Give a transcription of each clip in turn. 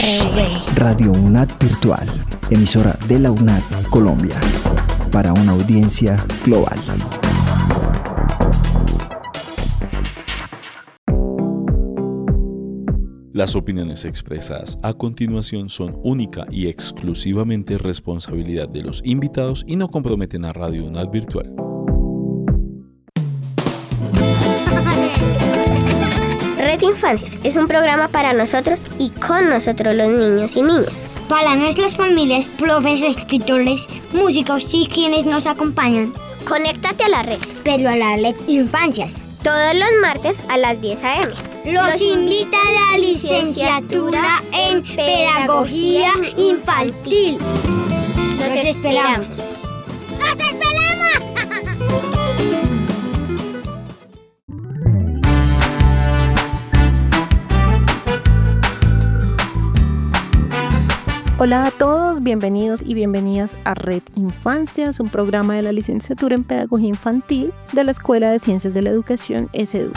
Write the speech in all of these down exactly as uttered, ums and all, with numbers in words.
Radio UNAD Virtual, emisora de la UNAD Colombia, para una audiencia global. Las opiniones expresadas a continuación son única y exclusivamente responsabilidad de los invitados y no comprometen a Radio UNAD Virtual. Red Infancias es un programa para nosotros y con nosotros los niños y niñas. Para nuestras familias, profes, escritores, músicos y quienes nos acompañan. Conéctate a la red. Pero a la Red Infancias. Todos los martes a las diez a eme. Los invita a la licenciatura en Pedagogía Infantil. Los esperamos. ¡Los esperamos! Hola a todos, bienvenidos y bienvenidas a Red Infancias, un programa de la licenciatura en Pedagogía Infantil de la Escuela de Ciencias de la Educación ESEDU.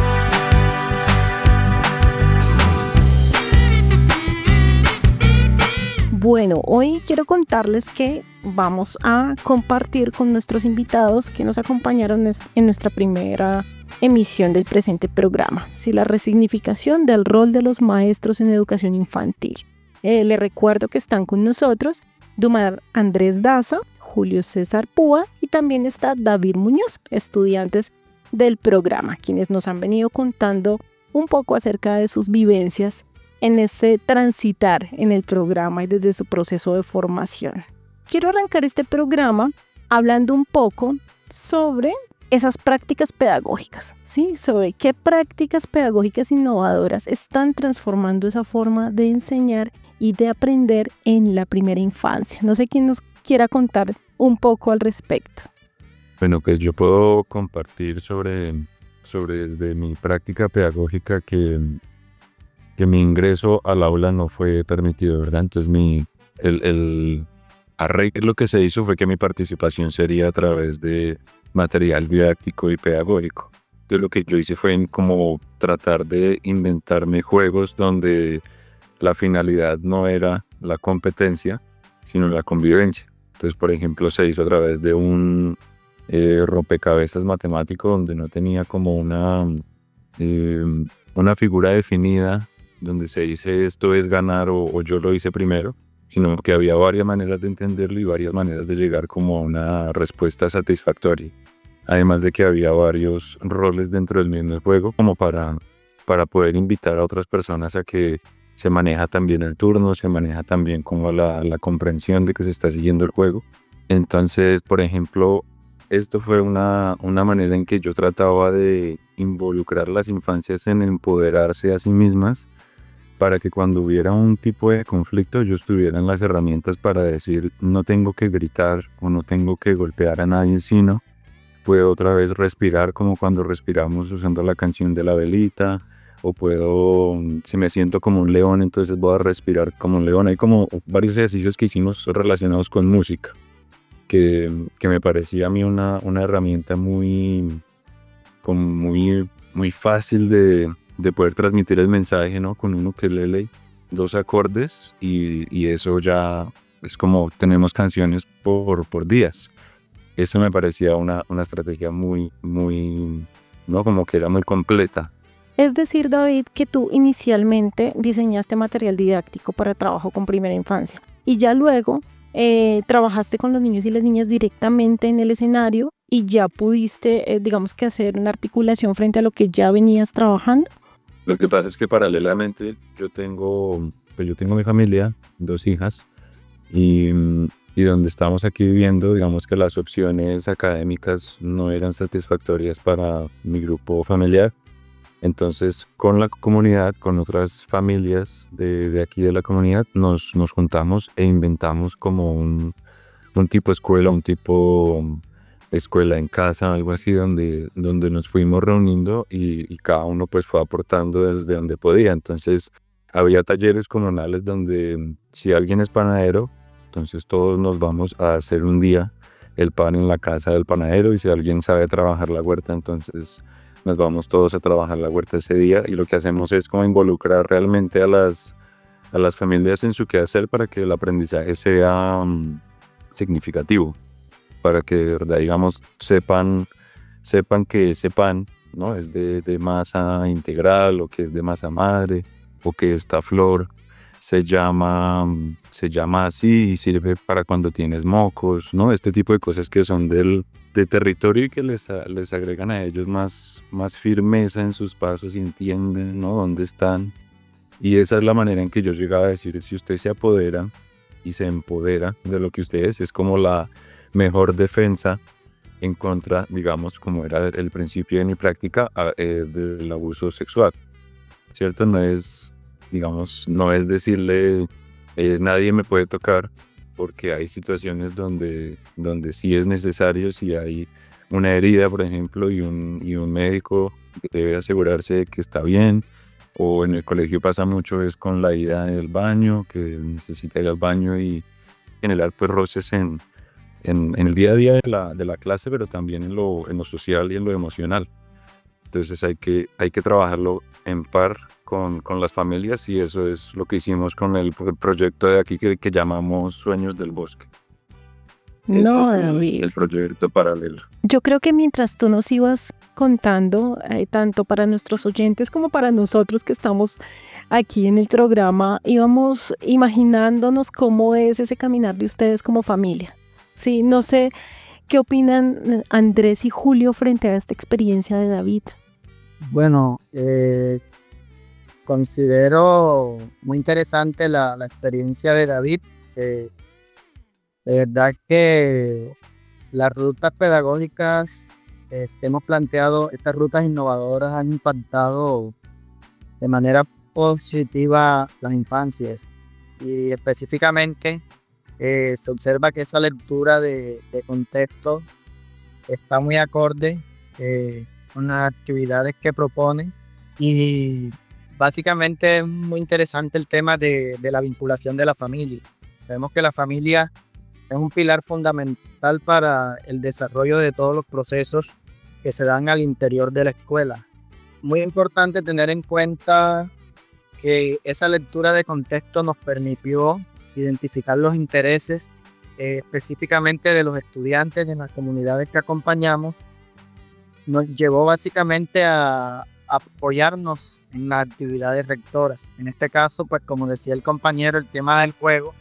Bueno, hoy quiero contarles que vamos a compartir con nuestros invitados que nos acompañaron en nuestra primera emisión del presente programa, ¿sí? La resignificación del rol de los maestros en educación infantil. Eh, les recuerdo que están con nosotros Dumar Andrés Daza, Julio César Púa y también está David Muñoz, estudiantes del programa, quienes nos han venido contando un poco acerca de sus vivencias en ese transitar en el programa y desde su proceso de formación. Quiero arrancar este programa hablando un poco sobre esas prácticas pedagógicas, ¿sí? Sobre qué prácticas pedagógicas innovadoras están transformando esa forma de enseñar y de aprender en la primera infancia. No sé quién nos quiera contar un poco al respecto. Bueno, pues yo puedo compartir sobre, sobre desde mi práctica pedagógica que, que mi ingreso al aula no fue permitido, ¿verdad? Entonces mi, el, el arreglo que se hizo fue que mi participación sería a través de material didáctico y pedagógico. Entonces lo que yo hice fue como tratar de inventarme juegos donde la finalidad no era la competencia, sino la convivencia. Entonces, por ejemplo, se hizo a través de un eh, rompecabezas matemático donde no tenía como una, eh, una figura definida donde se dice esto es ganar o, o yo lo hice primero, sino que había varias maneras de entenderlo y varias maneras de llegar como a una respuesta satisfactoria. Además de que había varios roles dentro del mismo juego como para, para poder invitar a otras personas a que se maneja también el turno, se maneja también como la, la comprensión de que se está siguiendo el juego. Entonces, por ejemplo, esto fue una, una manera en que yo trataba de involucrar a las infancias en empoderarse a sí mismas para que cuando hubiera un tipo de conflicto ellos tuvieran las herramientas para decir no tengo que gritar o no tengo que golpear a nadie, sino puedo otra vez respirar como cuando respiramos usando la canción de la velita, o puedo, si me siento como un león, entonces voy a respirar como un león. Hay como varios ejercicios que hicimos relacionados con música, que, que me parecía a mí una, una herramienta muy, como muy, muy fácil de, de poder transmitir el mensaje, ¿no? Con un ukelele, dos acordes y, y eso ya es como tenemos canciones por, por días. Eso me parecía una, una estrategia muy, muy, ¿no? Como que era muy completa. Es decir, David, que tú inicialmente diseñaste material didáctico para trabajo con primera infancia y ya luego eh, trabajaste con los niños y las niñas directamente en el escenario y ya pudiste, eh, digamos que hacer una articulación frente a lo que ya venías trabajando. Lo que pasa es que paralelamente yo tengo, pues yo tengo mi familia, dos hijas, y, y donde estamos aquí viviendo, digamos que las opciones académicas no eran satisfactorias para mi grupo familiar. Entonces, con la comunidad, con otras familias de, de aquí de la comunidad, nos, nos juntamos e inventamos como un, un tipo escuela, un tipo escuela en casa, algo así, donde, donde nos fuimos reuniendo y, y cada uno pues fue aportando desde donde podía. Entonces, había talleres comunales donde si alguien es panadero, entonces todos nos vamos a hacer un día el pan en la casa del panadero y si alguien sabe trabajar la huerta, entonces nos vamos todos a trabajar la huerta ese día y lo que hacemos es como involucrar realmente a las, a las familias en su quehacer para que el aprendizaje sea um, significativo, para que de verdad, digamos, sepan, sepan que ese pan, ¿no?, es de, de masa integral, o que es de masa madre, o que esta flor se llama, se llama así y sirve para cuando tienes mocos, ¿no? Este tipo de cosas que son del, de territorio y que les, les agregan a ellos más, más firmeza en sus pasos, y entienden, ¿no?, dónde están. Y esa es la manera en que yo llegaba a decir, si usted se apodera y se empodera de lo que usted es, es como la mejor defensa en contra, digamos, como era el principio de mi práctica, eh, del abuso sexual, ¿cierto? No es, digamos, no es decirle, eh, nadie me puede tocar, porque hay situaciones donde, donde sí es necesario, si hay una herida, por ejemplo, y un, y un médico debe asegurarse de que está bien. O en el colegio pasa mucho es con la ida del baño, que necesita ir al baño y generar pues roces en, en, en el día a día de la, de la clase, pero también en lo, en lo social y en lo emocional. Entonces hay que, hay que trabajarlo en par con, con las familias, y eso es lo que hicimos con el, el proyecto de aquí que, que llamamos Sueños del Bosque. No, Ese es David. El, el proyecto paralelo. Yo creo que mientras tú nos ibas contando, eh, tanto para nuestros oyentes como para nosotros que estamos aquí en el programa, íbamos imaginándonos cómo es ese caminar de ustedes como familia. Sí, no sé qué opinan Andrés y Julio frente a esta experiencia de David. Bueno, eh, considero muy interesante la, la experiencia de David. Eh, de verdad que las rutas pedagógicas eh, que hemos planteado, estas rutas innovadoras, han impactado de manera positiva las infancias, y específicamente eh, se observa que esa lectura de, de contexto está muy acorde eh, con las actividades que propone, y básicamente es muy interesante el tema de, de la vinculación de la familia. Sabemos que la familia es un pilar fundamental para el desarrollo de todos los procesos que se dan al interior de la escuela. Muy importante tener en cuenta que esa lectura de contexto nos permitió identificar los intereses eh, específicamente de los estudiantes de las comunidades que acompañamos. Nos llevó básicamente a, a apoyarnos en las actividades rectoras. En este caso, pues como decía el compañero, el tema del juego.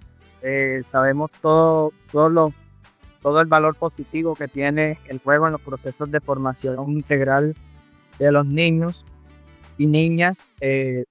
Eh, sabemos todo, solo, todo el valor positivo que tiene el juego en los procesos de formación integral de los niños y niñas. Eh,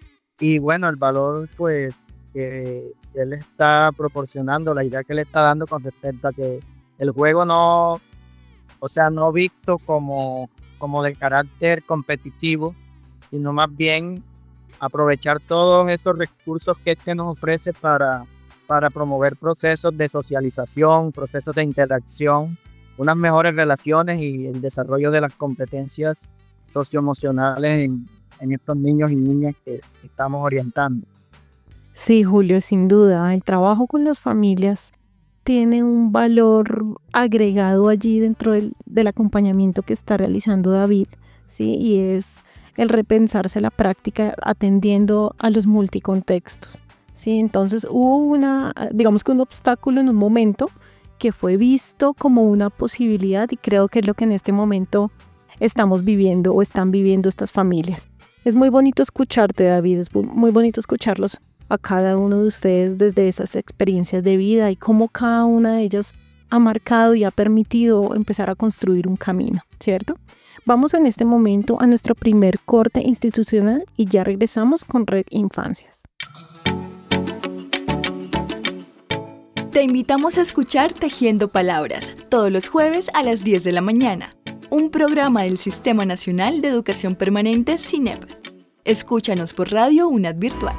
y bueno, el valor pues que él está proporcionando, la idea que él está dando con respecto a que el juego no, o sea, no visto como, como de carácter competitivo, sino más bien aprovechar todos esos recursos que este nos ofrece para para promover procesos de socialización, procesos de interacción, unas mejores relaciones y el desarrollo de las competencias socioemocionales en, en estos niños y niñas que estamos orientando. Sí, Julio, sin duda, el trabajo con las familias tiene un valor agregado allí dentro del, del acompañamiento que está realizando David, ¿sí? Y es el repensarse la práctica atendiendo a los multicontextos. Sí, entonces hubo una, digamos que un obstáculo en un momento que fue visto como una posibilidad, y creo que es lo que en este momento estamos viviendo o están viviendo estas familias. Es muy bonito escucharte, David, es muy bonito escucharlos a cada uno de ustedes desde esas experiencias de vida y cómo cada una de ellas ha marcado y ha permitido empezar a construir un camino, ¿cierto? Vamos en este momento a nuestro primer corte institucional y ya regresamos con Red Infancias. Te invitamos a escuchar Tejiendo Palabras, todos los jueves a las diez de la mañana, un programa del Sistema Nacional de Educación Permanente SINEP. Escúchanos por Radio UNAD Virtual.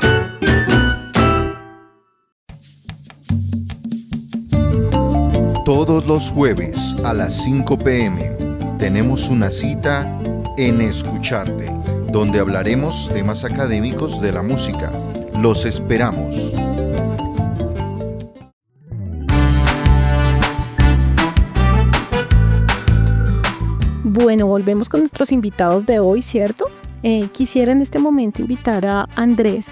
Todos los jueves a las cinco p m tenemos una cita en Escucharte, donde hablaremos temas académicos de la música. Los esperamos. Bueno, volvemos con nuestros invitados de hoy, ¿cierto? Eh, quisiera en este momento invitar a Andrés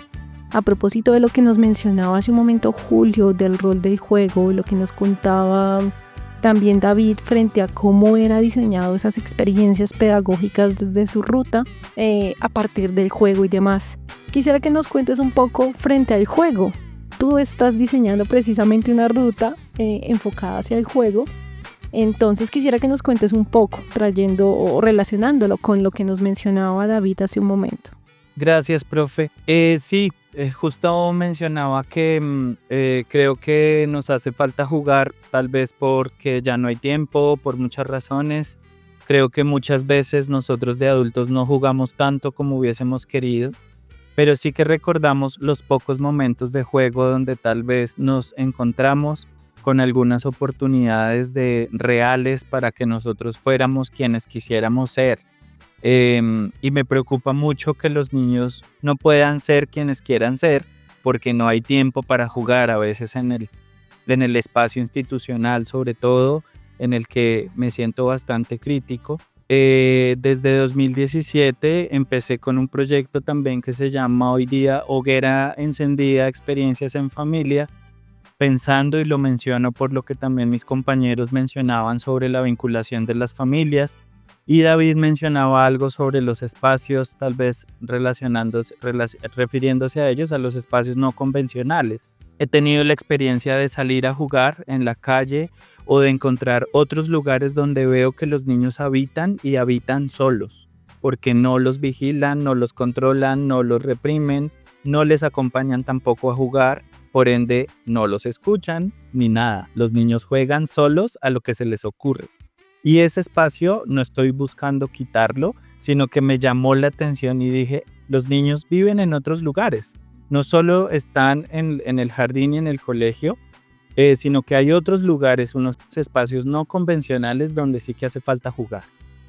A propósito de lo que nos mencionaba hace un momento Julio, del rol del juego, lo que nos contaba también David frente a cómo era diseñado esas experiencias pedagógicas desde su ruta eh, a partir del juego y demás. Quisiera que nos cuentes un poco frente al juego. Tú estás diseñando precisamente una ruta eh, enfocada hacia el juego. Entonces quisiera que nos cuentes un poco, trayendo o relacionándolo con lo que nos mencionaba David hace un momento. Gracias, profe. Eh, sí, eh, justo mencionaba que mm, eh, creo que nos hace falta jugar, tal vez porque ya no hay tiempo, por muchas razones. Creo que muchas veces nosotros de adultos no jugamos tanto como hubiésemos querido, pero sí que recordamos los pocos momentos de juego donde tal vez nos encontramos con algunas oportunidades de reales para que nosotros fuéramos quienes quisiéramos ser. Eh, y me preocupa mucho que los niños no puedan ser quienes quieran ser porque no hay tiempo para jugar a veces en el, en el espacio institucional, sobre todo en el que me siento bastante crítico. Eh, desde dos mil diecisiete empecé con un proyecto también que se llama hoy día Hoguera Encendida, Experiencias en Familia, pensando, y lo menciono por lo que también mis compañeros mencionaban sobre la vinculación de las familias, y David mencionaba algo sobre los espacios, tal vez relacionándose, relac- refiriéndose a ellos, a los espacios no convencionales. He tenido la experiencia de salir a jugar en la calle o de encontrar otros lugares donde veo que los niños habitan y habitan solos, porque no los vigilan, no los controlan, no los reprimen, no les acompañan tampoco a jugar, por ende no los escuchan ni nada. Los niños juegan solos a lo que se les ocurre. Y ese espacio no estoy buscando quitarlo, sino que me llamó la atención y dije, los niños viven en otros lugares. No solo están en, en el jardín y en el colegio, eh, sino que hay otros lugares, unos espacios no convencionales donde sí que hace falta jugar.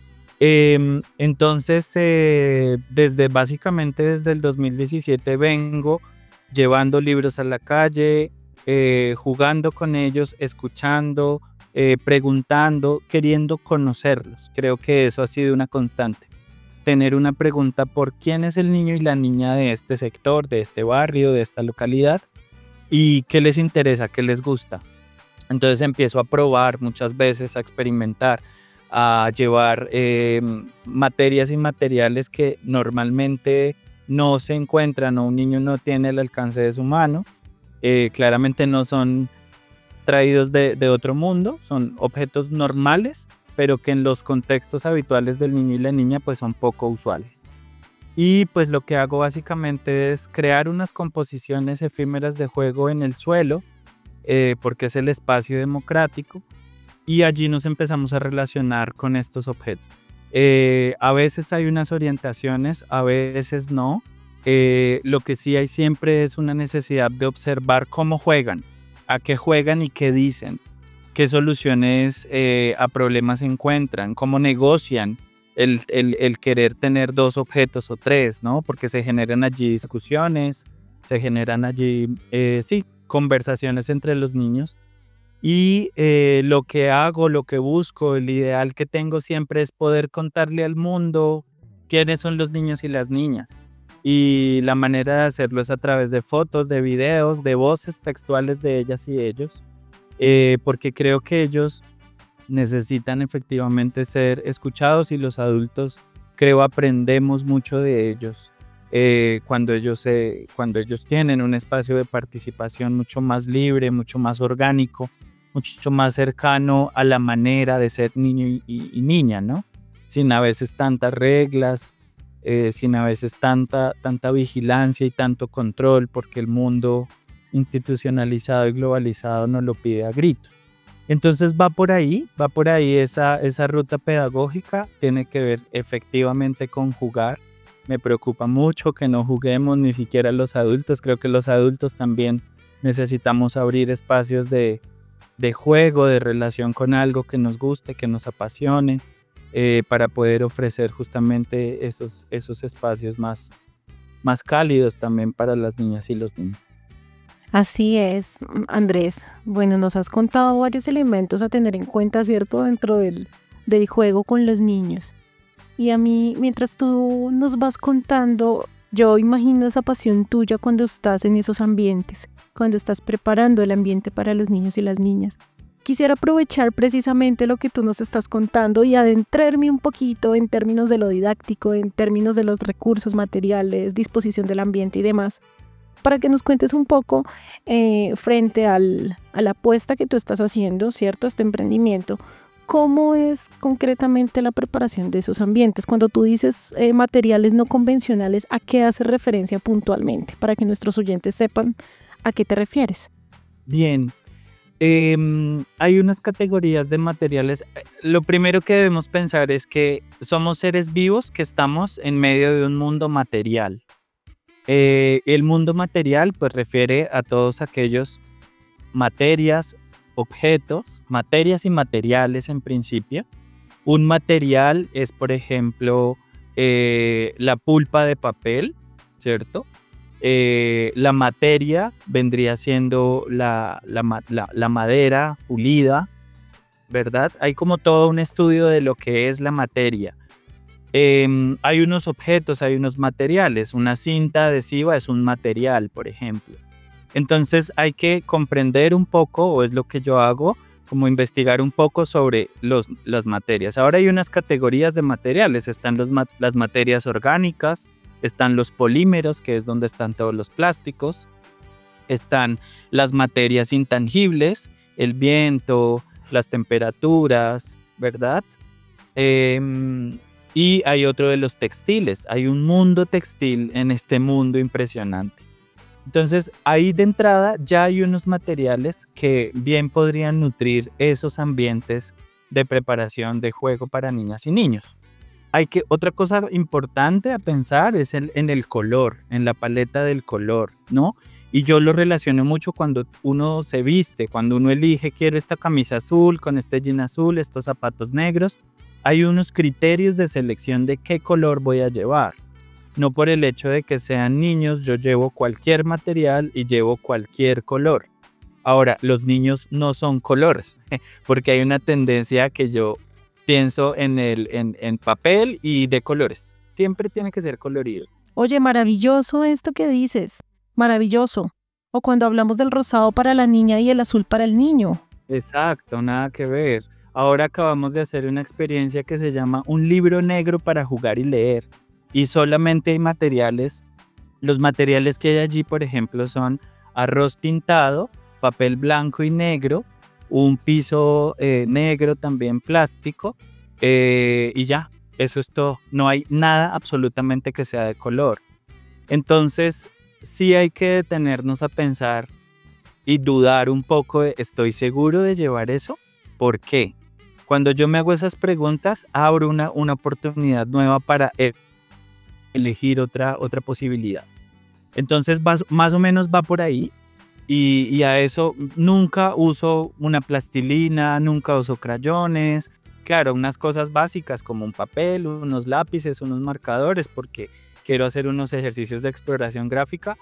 Eh, entonces, eh, desde básicamente desde el dos mil diecisiete vengo llevando libros a la calle, eh, jugando con ellos, escuchando, Eh, preguntando, queriendo conocerlos. Creo que eso ha sido una constante. Tener una pregunta por quién es el niño y la niña de este sector, de este barrio, de esta localidad, y qué les interesa, qué les gusta. Entonces empiezo a probar muchas veces, a experimentar, a llevar eh, materias y materiales que normalmente no se encuentran o un niño no tiene el alcance de su mano. Eh, claramente no son traídos de, de otro mundo, son objetos normales, pero que en los contextos habituales del niño y la niña pues son poco usuales. Y pues lo que hago básicamente es crear unas composiciones efímeras de juego en el suelo, eh, porque es el espacio democrático, y allí nos empezamos a relacionar con estos objetos. Eh, a veces hay unas orientaciones, a veces no. Eh, lo que sí hay siempre es una necesidad de observar cómo juegan, a qué juegan y qué dicen, qué soluciones eh, a problemas encuentran, cómo negocian el, el, el querer tener dos objetos o tres, ¿no? Porque se generan allí discusiones, se generan allí, eh, sí, conversaciones entre los niños. Y eh, lo que hago, lo que busco, el ideal que tengo siempre es poder contarle al mundo quiénes son los niños y las niñas. Y la manera de hacerlo es a través de fotos, de videos, de voces textuales de ellas y ellos, eh, porque creo que ellos necesitan efectivamente ser escuchados y los adultos, creo, aprendemos mucho de ellos eh, cuando, ellos eh, cuando ellos tienen un espacio de participación mucho más libre, mucho más orgánico, mucho más cercano a la manera de ser niño y, y, y niña, ¿no? Sin a veces tantas reglas, Eh, sin a veces tanta, tanta vigilancia y tanto control, porque el mundo institucionalizado y globalizado nos lo pide a gritos. Entonces va por ahí, va por ahí esa, esa ruta pedagógica, tiene que ver efectivamente con jugar. Me preocupa mucho que no juguemos ni siquiera los adultos, creo que los adultos también necesitamos abrir espacios de, de juego, de relación con algo que nos guste, que nos apasione, Eh, para poder ofrecer justamente esos, esos espacios más, más cálidos también para las niñas y los niños. Así es, Andrés. Bueno, nos has contado varios elementos a tener en cuenta, ¿cierto?, dentro del, del juego con los niños. Y a mí, mientras tú nos vas contando, Yo imagino esa pasión tuya cuando estás en esos ambientes, cuando estás preparando el ambiente para los niños y las niñas. Quisiera aprovechar precisamente lo que tú nos estás contando y adentrarme un poquito en términos de lo didáctico, en términos de los recursos materiales, disposición del ambiente y demás, para que nos cuentes un poco eh, frente al, a la apuesta que tú estás haciendo, ¿cierto? Este emprendimiento. ¿Cómo es concretamente la preparación de esos ambientes? Cuando tú dices eh, materiales no convencionales, ¿a qué hace referencia puntualmente? Para que nuestros oyentes sepan a qué te refieres. Bien, eh, hay unas categorías de materiales. Lo primero que debemos pensar es que somos seres vivos que estamos en medio de un mundo material. Eh, el mundo material pues refiere a todos aquellos materias, objetos, materias y materiales en principio. Un material es, por ejemplo, eh, la pulpa de papel, ¿cierto? Eh, la materia vendría siendo la, la, la, la madera pulida, ¿verdad? Hay como todo un estudio de lo que es la materia. Eh, hay unos objetos, hay unos materiales. Una cinta adhesiva es un material, por ejemplo. Entonces hay que comprender un poco, o es lo que yo hago, como investigar un poco sobre los, las materias. Ahora hay unas categorías de materiales. Están los, las materias orgánicas, están los polímeros, que es donde están todos los plásticos. Están las materias intangibles, el viento, las temperaturas, ¿verdad? Eh, y hay otro de los textiles. Hay un mundo textil en este mundo impresionante. Entonces, ahí de entrada ya hay unos materiales que bien podrían nutrir esos ambientes de preparación de juego para niñas y niños. Hay que, otra cosa importante a pensar es el, en el color, en la paleta del color, ¿no? Y yo lo relaciono mucho cuando uno se viste, cuando uno elige, quiero esta camisa azul con este jean azul, estos zapatos negros. Hay unos criterios de selección de qué color voy a llevar. No por el hecho de que sean niños, yo llevo cualquier material y llevo cualquier color. Ahora, los niños no son colores, porque hay una tendencia que yo pienso en, el, en, en papel y de colores. Siempre tiene que ser colorido. Oye, maravilloso esto que dices. Maravilloso. O cuando hablamos del rosado para la niña y el azul para el niño. Exacto, nada que ver. Ahora acabamos de hacer una experiencia que se llama un libro negro para jugar y leer. Y solamente hay materiales, los materiales que hay allí, por ejemplo, son arroz tintado, papel blanco y negro, un piso eh, negro también plástico, eh, y ya, eso es todo. No hay nada absolutamente que sea de color. Entonces, sí hay que detenernos a pensar y dudar un poco de, ¿estoy seguro de llevar eso? ¿Por qué? Cuando yo me hago esas preguntas, abro una, una oportunidad nueva para elegir otra, otra posibilidad. Entonces vas, más o menos va por ahí y, y a eso nunca uso una plastilina, nunca uso crayones, claro, unas cosas básicas como un papel, unos lápices, unos marcadores porque quiero hacer unos ejercicios de exploración gráfica,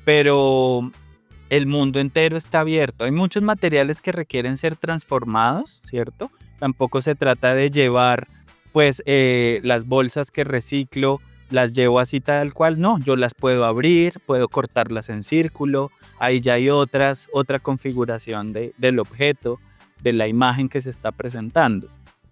pero el mundo entero está abierto. Hay muchos materiales que requieren ser transformados, ¿cierto? Tampoco se trata de llevar pues eh, las bolsas que reciclo las llevo así tal cual, no, yo las puedo abrir, puedo cortarlas en círculo, ahí ya hay otras, otra configuración de, del objeto, de la imagen que se está presentando.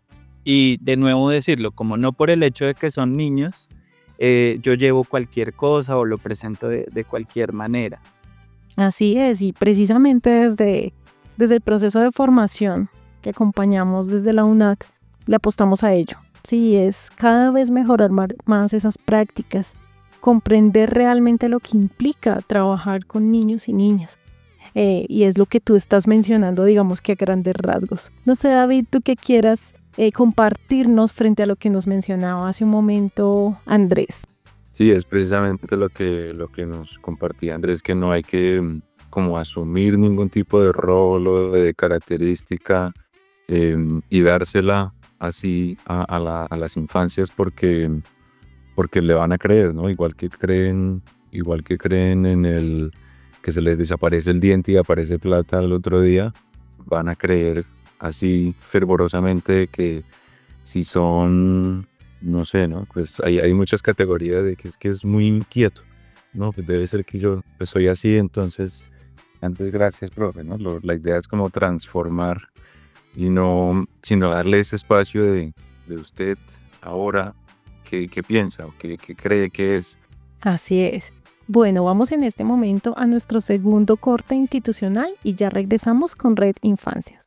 Y de nuevo decirlo, como no por el hecho de que son niños, eh, yo llevo cualquier cosa o lo presento de, de cualquier manera. Así es, y precisamente desde, desde el proceso de formación que acompañamos desde la UNAT, le apostamos a ello. Sí, es cada vez mejorar más esas prácticas, comprender realmente lo que implica trabajar con niños y niñas. Eh, y es lo que tú estás mencionando, digamos que a grandes rasgos. No sé, David, tú qué quieras eh, compartirnos frente a lo que nos mencionaba hace un momento Andrés. Sí, es precisamente lo que, lo que nos compartía Andrés, que no hay que como asumir ningún tipo de rol o de característica eh, y dársela así a, a, la, a las infancias porque, porque le van a creer, ¿no? Igual que creen, igual que creen en el que se les desaparece el diente y aparece plata al otro día, van a creer así fervorosamente que si son, no sé, ¿no? Pues hay, hay muchas categorías de que es que es muy inquieto. no, pues debe ser que yo pues soy así, entonces, antes gracias, profe, ¿no? Lo- la idea es como transformar y no, sino darle ese espacio de, de usted ahora, ¿qué, qué piensa o qué, qué cree que es? Así es. Bueno, vamos en este momento a nuestro segundo corte institucional y ya regresamos con Red Infancias.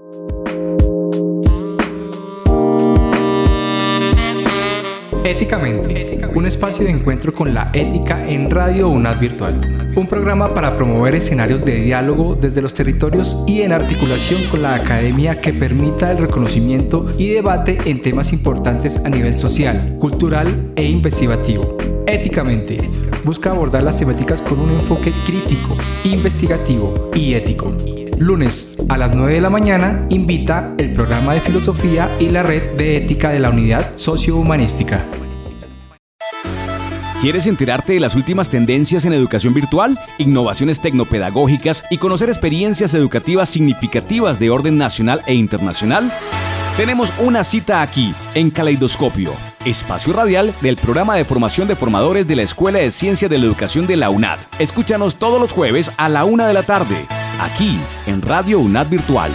Éticamente, un espacio de encuentro con la ética en Radio UNAD Virtual. Un programa para promover escenarios de diálogo desde los territorios y en articulación con la academia que permita el reconocimiento y debate en temas importantes a nivel social, cultural e investigativo. Éticamente, busca abordar las temáticas con un enfoque crítico, investigativo y ético. Lunes a las nueve de la mañana invita el programa de filosofía y la red de ética de la unidad sociohumanística. ¿Quieres enterarte de las últimas tendencias en educación virtual, innovaciones tecnopedagógicas y conocer experiencias educativas significativas de orden nacional e internacional? Tenemos una cita aquí, en Caleidoscopio, espacio radial del programa de formación de formadores de la Escuela de Ciencias de la Educación de la UNAD. Escúchanos todos los jueves a la una de la tarde, aquí en Radio UNAD Virtual.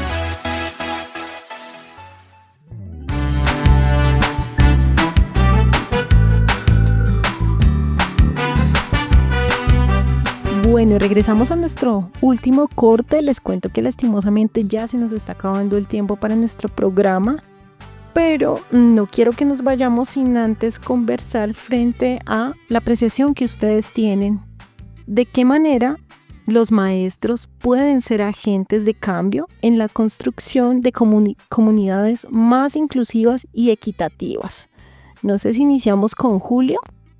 Bueno, y regresamos a nuestro último corte. Les cuento que lastimosamente ya se nos está acabando el tiempo para nuestro programa, pero no quiero que nos vayamos sin antes conversar frente a la apreciación que ustedes tienen. ¿De qué manera los maestros pueden ser agentes de cambio en la construcción de comuni- comunidades más inclusivas y equitativas? No sé si iniciamos con Julio.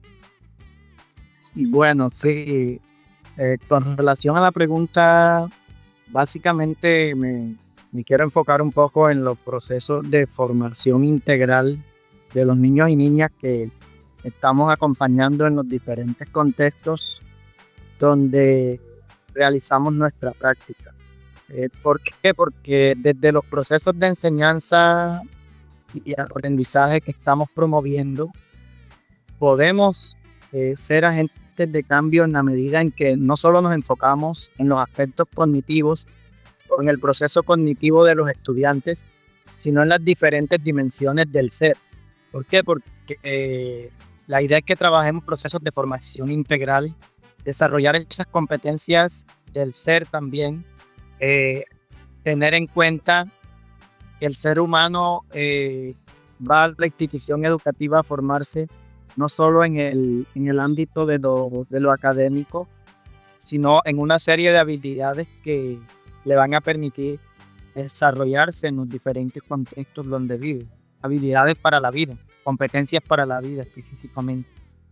Bueno, sí. Eh, con relación a la pregunta, básicamente me, me quiero enfocar un poco en los procesos de formación integral de los niños y niñas que estamos acompañando en los diferentes contextos donde realizamos nuestra práctica. Eh, ¿Por qué? Porque desde los procesos de enseñanza y aprendizaje que estamos promoviendo, podemos eh, ser agentes de cambio en la medida en que no solo nos enfocamos en los aspectos cognitivos o en el proceso cognitivo de los estudiantes, sino en las diferentes dimensiones del ser. ¿Por qué? Porque eh, la idea es que trabajemos procesos de formación integral, desarrollar esas competencias del ser también, eh, tener en cuenta que el ser humano eh, va a la institución educativa a formarse no solo en el, en el ámbito de lo, de lo académico, sino en una serie de habilidades que le van a permitir desarrollarse en los diferentes contextos donde vive. Habilidades para la vida, competencias para la vida específicamente.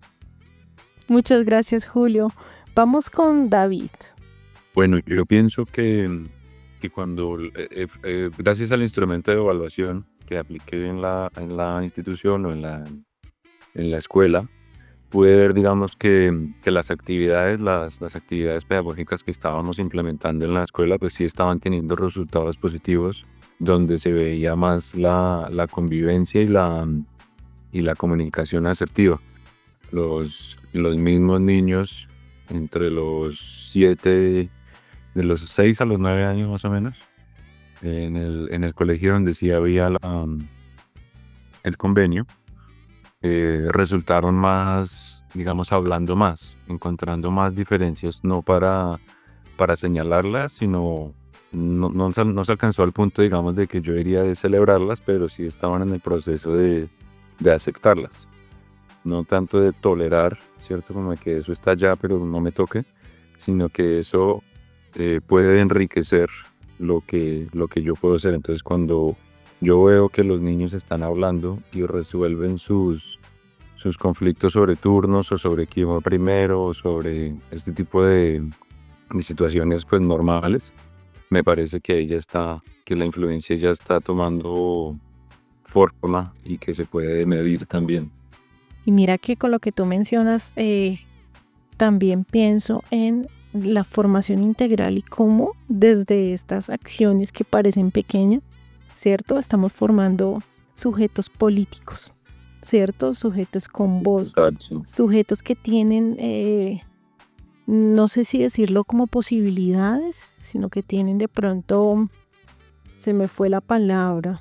Muchas gracias, Julio. Vamos con David. Bueno, yo pienso que, que cuando, eh, eh, gracias al instrumento de evaluación que apliqué en la, en la institución o en la, en la escuela, pude ver, digamos, que, que las actividades, las, las actividades pedagógicas que estábamos implementando en la escuela, pues sí estaban teniendo resultados positivos, donde se veía más la, la convivencia y la, y la comunicación asertiva. Los, los mismos niños, entre los siete, de los seis a los nueve años más o menos, en el, en el colegio donde sí había la, el convenio, eh, resultaron más, digamos, hablando más, encontrando más diferencias, no para, para señalarlas, sino no, no, no se alcanzó al punto, digamos, de que yo diría de celebrarlas, pero sí estaban en el proceso de, de aceptarlas. No tanto de tolerar, ¿cierto? Como que eso está allá, pero no me toque, sino que eso eh, puede enriquecer lo que, lo que yo puedo hacer. Entonces, cuando yo veo que los niños están hablando y resuelven sus, sus conflictos sobre turnos o sobre quién va primero o sobre este tipo de, de situaciones pues normales, me parece que ella está, que la influencia ya está tomando forma y que se puede medir también. Y mira que con lo que tú mencionas, eh, también pienso en la formación integral y cómo desde estas acciones que parecen pequeñas, ¿cierto? Estamos formando sujetos políticos, ¿cierto? Sujetos con voz, sujetos que tienen eh, no sé si decirlo como posibilidades, sino que tienen de pronto, se me fue la palabra,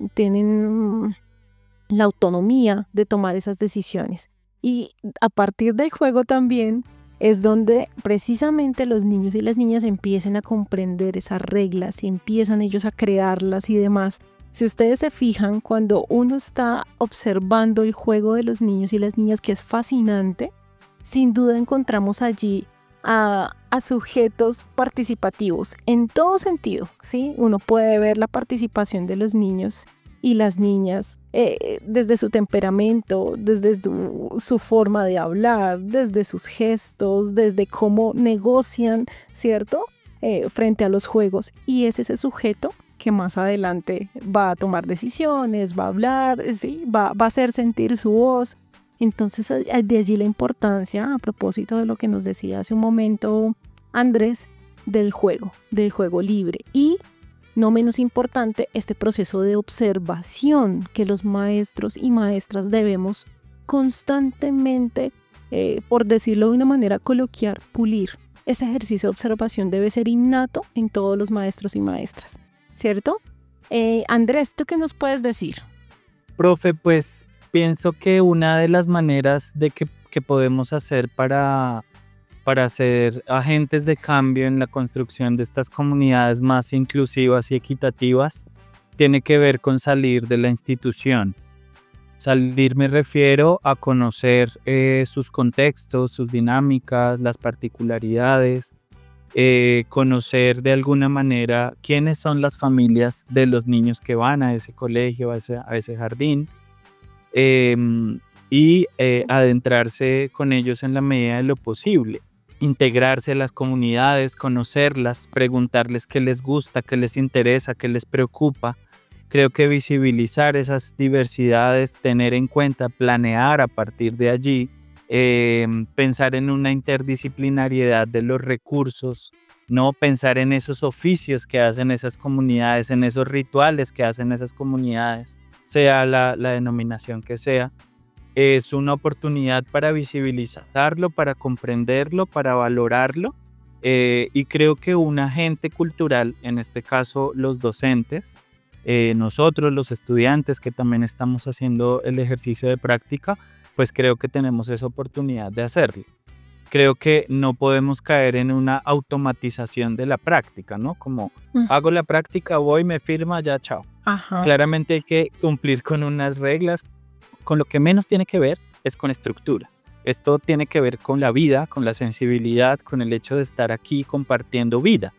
tienen la autonomía de tomar esas decisiones. Y a partir del juego también es donde precisamente los niños y las niñas empiecen a comprender esas reglas y empiezan ellos a crearlas y demás. Si ustedes se fijan, cuando uno está observando el juego de los niños y las niñas, que es fascinante, sin duda encontramos allí a, a sujetos participativos en todo sentido, ¿sí? Uno puede ver la participación de los niños y las niñas eh, desde su temperamento, desde su, su forma de hablar, desde sus gestos, desde cómo negocian, ¿cierto? Eh, frente a los juegos. Y es ese sujeto que más adelante va a tomar decisiones, va a hablar, ¿sí? va, va a hacer sentir su voz. Entonces, de allí la importancia, a propósito de lo que nos decía hace un momento Andrés, del juego, del juego libre. Y no menos importante, este proceso de observación que los maestros y maestras debemos constantemente, eh, por decirlo de una manera coloquial, pulir. Ese ejercicio de observación debe ser innato en todos los maestros y maestras, ¿cierto? Eh, Andrés, ¿tú qué nos puedes decir? Profe, pues pienso que una de las maneras de que, que podemos hacer para... para ser agentes de cambio en la construcción de estas comunidades más inclusivas y equitativas, tiene que ver con salir de la institución. Salir me refiero a conocer eh, sus contextos, sus dinámicas, las particularidades, eh, conocer de alguna manera quiénes son las familias de los niños que van a ese colegio, a ese, a ese jardín, eh, y eh, adentrarse con ellos en la medida de lo posible. Integrarse a las comunidades, conocerlas, preguntarles qué les gusta, qué les interesa, qué les preocupa. Creo que visibilizar esas diversidades, tener en cuenta, planear a partir de allí, eh, pensar en una interdisciplinariedad de los recursos, no pensar en esos oficios que hacen esas comunidades, en esos rituales que hacen esas comunidades, sea la, la denominación que sea. Es una oportunidad para visibilizarlo, para comprenderlo, para valorarlo, eh, y creo que un agente cultural, en este caso los docentes, eh, nosotros los estudiantes que también estamos haciendo el ejercicio de práctica, pues creo que tenemos esa oportunidad de hacerlo. Creo que no podemos caer en una automatización de la práctica, ¿no? Como uh-huh. hago la práctica, voy, me firma, ya, chao. Ajá. Claramente hay que cumplir con unas reglas. Con lo que menos tiene que ver es con estructura. Esto tiene que ver con la vida, con la sensibilidad, con el hecho de estar aquí compartiendo vida.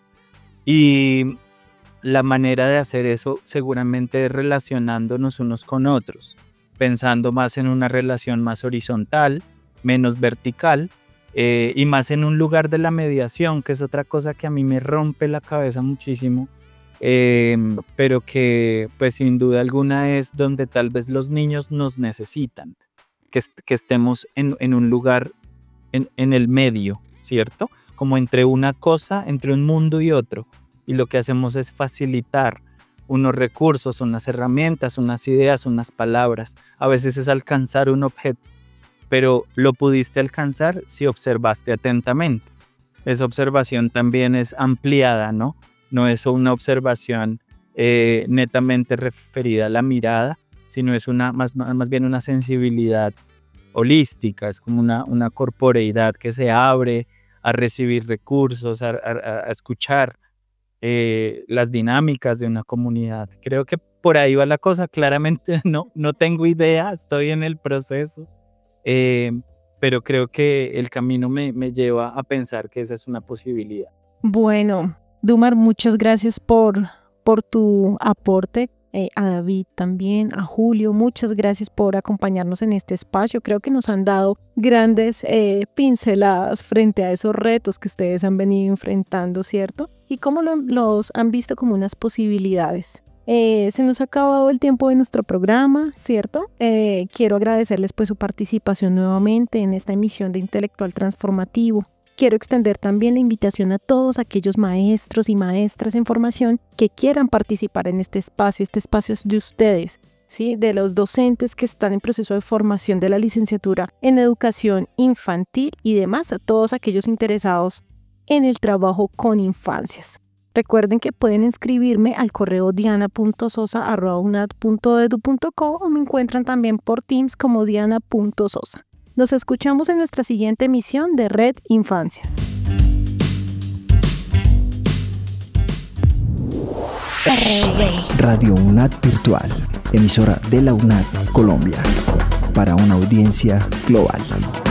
Y la manera de hacer eso seguramente es relacionándonos unos con otros, pensando más en una relación más horizontal, menos vertical, eh, y más en un lugar de la mediación, que es otra cosa que a mí me rompe la cabeza muchísimo. Eh, pero que pues sin duda alguna es donde tal vez los niños nos necesitan, que, est- que estemos en, en un lugar en, en el medio, ¿cierto? Como entre una cosa, entre un mundo y otro, y lo que hacemos es facilitar unos recursos, unas herramientas, unas ideas, unas palabras. A veces es alcanzar un objeto, pero lo pudiste alcanzar si observaste atentamente. Esa observación también es ampliada, ¿no? No es una observación eh, netamente referida a la mirada, sino es una, más, más bien una sensibilidad holística, es como una, una corporeidad que se abre a recibir recursos, a, a, a escuchar eh, las dinámicas de una comunidad. Creo que por ahí va la cosa. Claramente no, no tengo idea, estoy en el proceso, eh, pero creo que el camino me, me lleva a pensar que esa es una posibilidad. Bueno, Dumar, muchas gracias por, por tu aporte, eh, a David también, a Julio, muchas gracias por acompañarnos en este espacio. Creo que nos han dado grandes eh, pinceladas frente a esos retos que ustedes han venido enfrentando, ¿cierto? Y cómo lo, los han visto como unas posibilidades. Eh, se nos ha acabado el tiempo de nuestro programa, ¿cierto? Eh, quiero agradecerles pues su participación nuevamente en esta emisión de Intelectual Transformativo. Quiero extender también la invitación a todos aquellos maestros y maestras en formación que quieran participar en este espacio. Este espacio es de ustedes. ¿sí? De los docentes que están en proceso de formación de la licenciatura en educación infantil y demás, a todos aquellos interesados en el trabajo con infancias. Recuerden que pueden inscribirme al correo diana punto sosa arroba u n a d punto e d u punto co o me encuentran también por Teams como diana punto sosa. Nos escuchamos en nuestra siguiente emisión de Red Infancias. Radio U N A D Virtual, emisora de la U N A D Colombia, para una audiencia global.